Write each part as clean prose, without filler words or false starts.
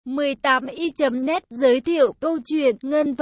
18i.net giới thiệu câu chuyện Ngân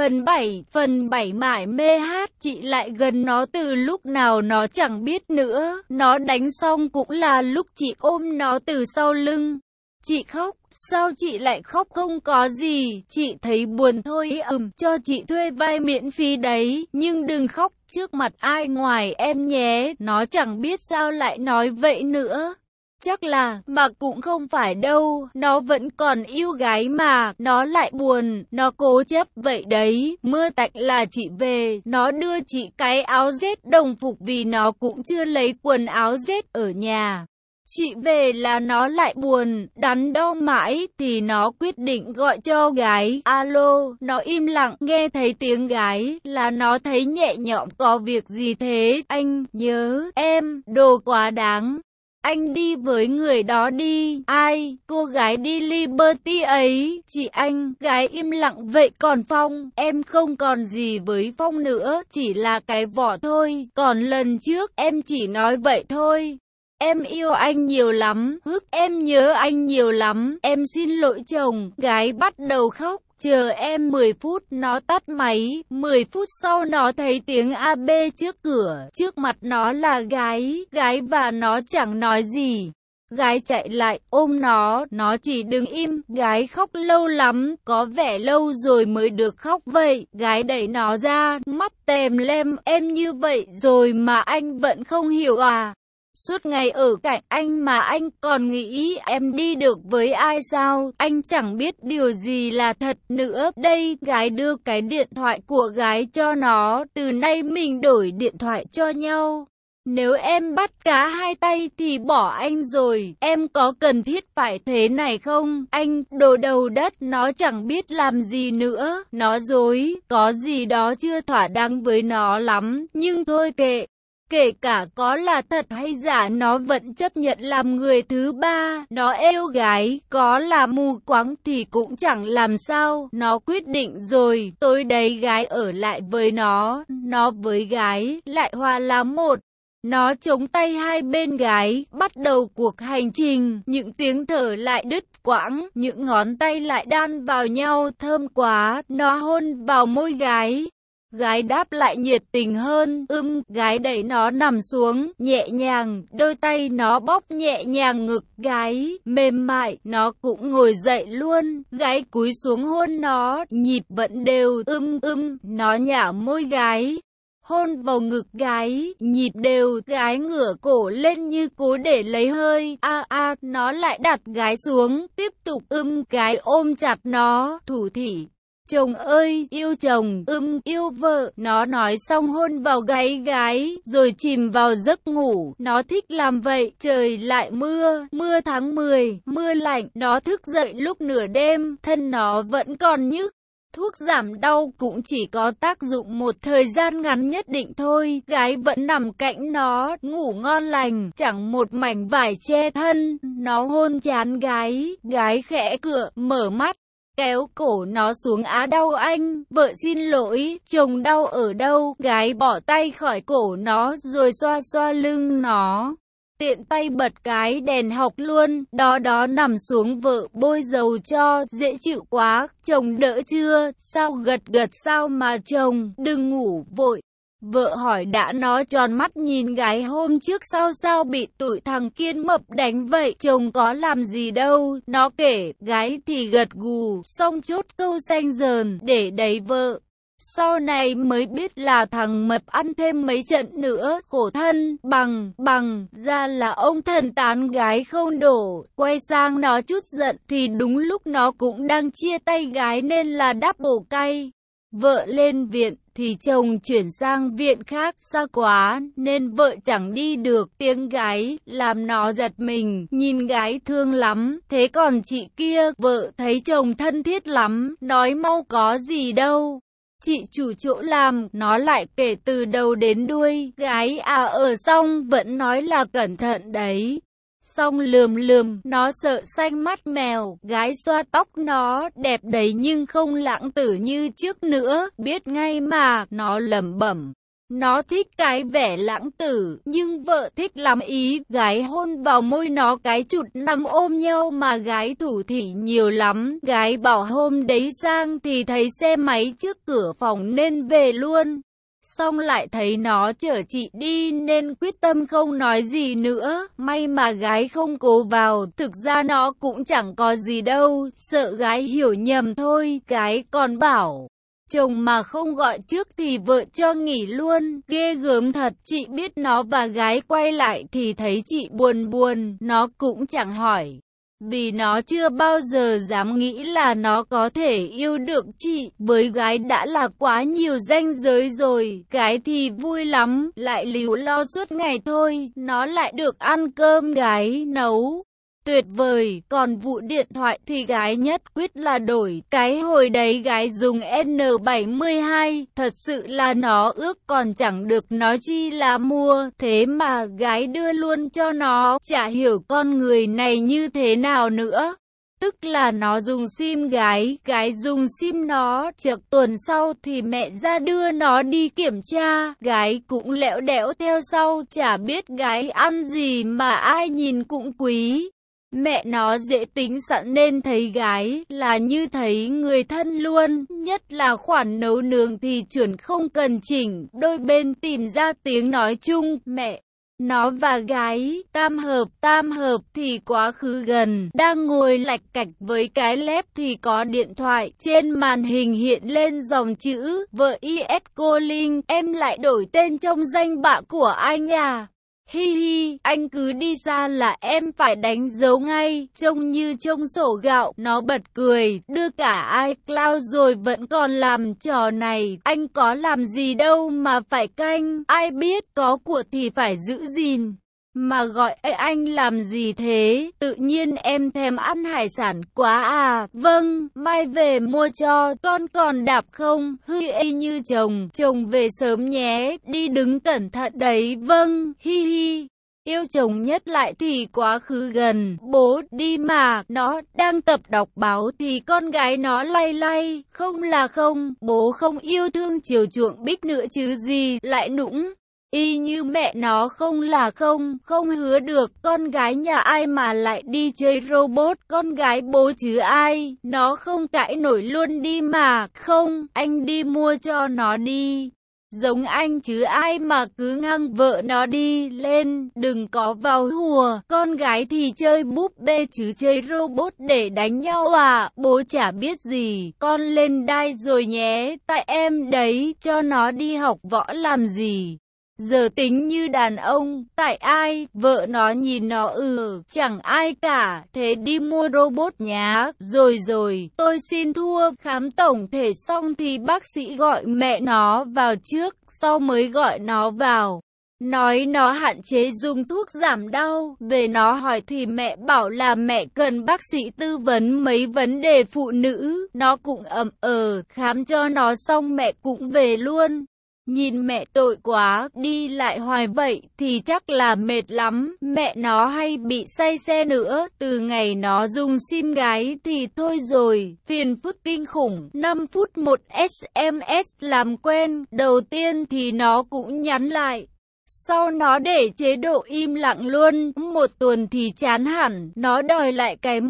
phần 7 mải mê hát, chị lại gần nó từ lúc nào nó chẳng biết nữa. Nó đánh xong cũng là lúc chị ôm nó từ sau lưng. Chị khóc, sao chị lại khóc? Không có gì, chị thấy buồn thôi. Cho chị thuê vai miễn phí đấy, nhưng đừng khóc trước mặt ai ngoài em nhé. Nó chẳng biết sao lại nói vậy nữa. Chắc là, mà cũng không phải đâu, nó vẫn còn yêu gái mà, nó lại buồn, nó cố chấp vậy đấy. Mưa tạnh là chị về, nó đưa chị cái áo rét đồng phục vì nó cũng chưa lấy quần áo rét ở nhà. Chị về là nó lại buồn, đắn đo mãi thì nó quyết định gọi cho gái. Alo, nó im lặng, nghe thấy tiếng gái là nó thấy nhẹ nhõm. Có việc gì thế? Anh nhớ em, đồ quá đáng. Anh đi với người đó đi. Ai? Cô gái đi Liberty ấy. Chị anh. Gái im lặng. Vậy còn Phong? Em không còn gì với Phong nữa, chỉ là cái vỏ thôi. Còn lần trước em chỉ nói vậy thôi. Em yêu anh nhiều lắm. Em nhớ anh nhiều lắm. Em xin lỗi chồng. Gái bắt đầu khóc. Chờ em 10 phút, nó tắt máy. 10 phút sau nó thấy tiếng AB trước cửa. Trước mặt nó là gái và nó chẳng nói gì. Gái chạy lại, ôm nó chỉ đứng im. Gái khóc lâu lắm, có vẻ lâu rồi mới được khóc vậy. Gái đẩy nó ra, mắt tèm lem. Em như vậy rồi mà anh vẫn không hiểu à? Suốt ngày ở cạnh anh mà anh còn nghĩ em đi được với ai sao? Anh chẳng biết điều gì là thật nữa. Đây, gái đưa cái điện thoại của gái cho nó. Từ nay mình đổi điện thoại cho nhau. Nếu em bắt cá hai tay thì bỏ anh rồi. Em có cần thiết phải thế này không? Anh, đồ đầu đất, nó chẳng biết làm gì nữa. Nó dối, có gì đó chưa thỏa đáng với nó lắm. Nhưng thôi kệ. Kể cả có là thật hay giả nó vẫn chấp nhận làm người thứ ba. Nó yêu gái, có là mù quáng thì cũng chẳng làm sao. Nó quyết định rồi, tối đấy gái ở lại với nó với gái lại hòa làm một. Nó chống tay hai bên gái, bắt đầu cuộc hành trình. Những tiếng thở lại đứt quãng, những ngón tay lại đan vào nhau thơm quá. Nó hôn vào môi gái. Gái đáp lại nhiệt tình hơn. Gái đẩy nó nằm xuống, nhẹ nhàng, đôi tay nó bóp nhẹ nhàng ngực gái, mềm mại, nó cũng ngồi dậy luôn. Gái cúi xuống hôn nó, nhịp vẫn đều. Nó nhả môi gái, hôn vào ngực gái, nhịp đều. Gái ngửa cổ lên như cố để lấy hơi. Nó lại đặt gái xuống, tiếp tục. Gái ôm chặt nó, thủ thỉ. Chồng ơi, yêu chồng, yêu vợ. Nó nói xong hôn vào gáy gái, rồi chìm vào giấc ngủ. Nó thích làm vậy. Trời lại mưa tháng 10, mưa lạnh. Nó thức dậy lúc nửa đêm, thân nó vẫn còn nhức. Thuốc giảm đau cũng chỉ có tác dụng một thời gian ngắn nhất định thôi. Gái vẫn nằm cạnh nó, ngủ ngon lành, chẳng một mảnh vải che thân. Nó hôn trán gái, gái khẽ cựa, mở mắt. Kéo cổ nó xuống. Đau anh, vợ xin lỗi, chồng đau ở đâu? Gái bỏ tay khỏi cổ nó rồi xoa xoa lưng nó. Tiện tay bật cái đèn học luôn. Đó nằm xuống, vợ bôi dầu cho, dễ chịu quá. Chồng đỡ chưa? Sao gật sao mà chồng, đừng ngủ vội. Vợ hỏi. Đã. Nó tròn mắt nhìn gái. Hôm trước sao bị tụi thằng Kiên Mập đánh vậy? Chồng có làm gì đâu. Nó kể. Gái thì gật gù, xong chốt câu xanh dờn, để đấy vợ. Sau này mới biết là thằng Mập ăn thêm mấy trận nữa, khổ thân. Bằng ra là ông thần tán gái không đổ. Quay sang nó chút giận, thì đúng lúc nó cũng đang chia tay gái nên là đáp bổ cay. Vợ lên viện, thì chồng chuyển sang viện khác, xa quá, nên vợ chẳng đi được. Tiếng gái, làm nó giật mình, nhìn gái thương lắm. Thế còn chị kia, vợ thấy chồng thân thiết lắm, nói mau có gì đâu. Chị chủ chỗ làm, nó lại kể từ đầu đến đuôi. Gái ở xong vẫn nói là cẩn thận đấy. Xong lườm, nó sợ xanh mắt mèo. Gái xoa tóc nó, đẹp đấy nhưng không lãng tử như trước nữa. Biết ngay mà, nó lẩm bẩm. Nó thích cái vẻ lãng tử, nhưng vợ thích lắm ý. Gái hôn vào môi nó cái chụt nằm ôm nhau mà gái thủ thỉ nhiều lắm. Gái bảo hôm đấy sang thì thấy xe máy trước cửa phòng nên về luôn. Xong lại thấy nó chở chị đi nên quyết tâm không nói gì nữa. May mà gái không cố vào, thực ra nó cũng chẳng có gì đâu, sợ gái hiểu nhầm thôi. Gái còn bảo chồng mà không gọi trước thì vợ cho nghỉ luôn, ghê gớm thật. Chị biết nó và gái quay lại thì thấy chị buồn buồn, nó cũng chẳng hỏi. Vì nó chưa bao giờ dám nghĩ là nó có thể yêu được chị, với gái đã là quá nhiều ranh giới rồi. Gái thì vui lắm, lại líu lo suốt ngày thôi, nó lại được ăn cơm gái nấu. Tuyệt vời, còn vụ điện thoại thì gái nhất quyết là đổi. Cái hồi đấy gái dùng N72, thật sự là nó ước còn chẳng được nói chi là mua. Thế mà gái đưa luôn cho nó, chả hiểu con người này như thế nào nữa. Tức là nó dùng sim gái dùng sim nó. Chợt tuần sau thì mẹ ra đưa nó đi kiểm tra, gái cũng lẽo đẽo theo sau, chả biết gái ăn gì mà ai nhìn cũng quý. Mẹ nó dễ tính sẵn nên thấy gái là như thấy người thân luôn, nhất là khoản nấu nướng thì chuẩn không cần chỉnh, đôi bên tìm ra tiếng nói chung. Mẹ nó và gái tam hợp thì quá khứ gần, đang ngồi lạch cạch với cái lép thì có điện thoại, trên màn hình hiện lên dòng chữ vợ IS cô Linh, em lại đổi tên trong danh bạ của anh à. Hi hi, anh cứ đi ra là em phải đánh dấu ngay, trông như trông sổ gạo. Nó bật cười, đưa cả iCloud rồi vẫn còn làm trò này. Anh có làm gì đâu mà phải canh, ai biết có của thì phải giữ gìn. Mà gọi anh làm gì thế? Tự nhiên em thèm ăn hải sản quá à. Vâng, mai về mua cho, con còn đạp không? Y như chồng về sớm nhé, đi đứng cẩn thận đấy. Vâng, hi hi. Yêu chồng nhất lại thì quá khứ gần, bố đi mà. Nó đang tập đọc báo thì con gái nó lay lay, không là không, bố không yêu thương chiều chuộng Bích nữa chứ gì, lại nũng. Y như mẹ nó không là không hứa được, con gái nhà ai mà lại đi chơi robot, con gái bố chứ ai, nó không cãi nổi luôn đi mà, không, anh đi mua cho nó đi. Giống anh chứ ai mà cứ ngang vợ nó đi lên, đừng có vào hùa, con gái thì chơi búp bê chứ chơi robot để đánh nhau à, bố chả biết gì, con lên đai rồi nhé, tại em đấy, cho nó đi học võ làm gì. Giờ tính như đàn ông, tại ai, vợ nó nhìn nó chẳng ai cả, thế đi mua robot nhá, rồi, tôi xin thua, khám tổng thể xong thì bác sĩ gọi mẹ nó vào trước, sau mới gọi nó vào. Nói nó hạn chế dùng thuốc giảm đau, về nó hỏi thì mẹ bảo là mẹ cần bác sĩ tư vấn mấy vấn đề phụ nữ, nó cũng khám cho nó xong mẹ cũng về luôn. Nhìn mẹ tội quá, đi lại hoài vậy thì chắc là mệt lắm, mẹ nó hay bị say xe nữa, từ ngày nó dùng sim gái thì thôi rồi, phiền phức kinh khủng, 5 phút một SMS làm quen, đầu tiên thì nó cũng nhắn lại. Sau nó để chế độ im lặng luôn, một tuần thì chán hẳn, nó đòi lại cái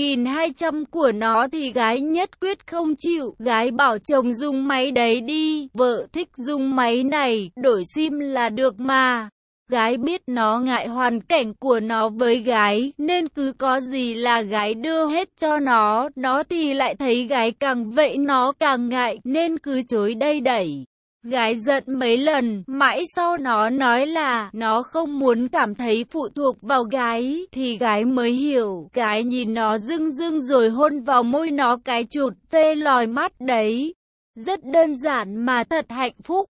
1.200 của nó thì gái nhất quyết không chịu, gái bảo chồng dùng máy đấy đi, vợ thích dùng máy này, đổi sim là được mà. Gái biết nó ngại hoàn cảnh của nó với gái, nên cứ có gì là gái đưa hết cho nó thì lại thấy gái càng vậy nó càng ngại, nên cứ chối đây đẩy. Gái giận mấy lần, mãi sau nó nói là nó không muốn cảm thấy phụ thuộc vào gái, thì gái mới hiểu. Gái nhìn nó dưng rồi hôn vào môi nó cái chụt phê lòi mắt đấy. Rất đơn giản mà thật hạnh phúc.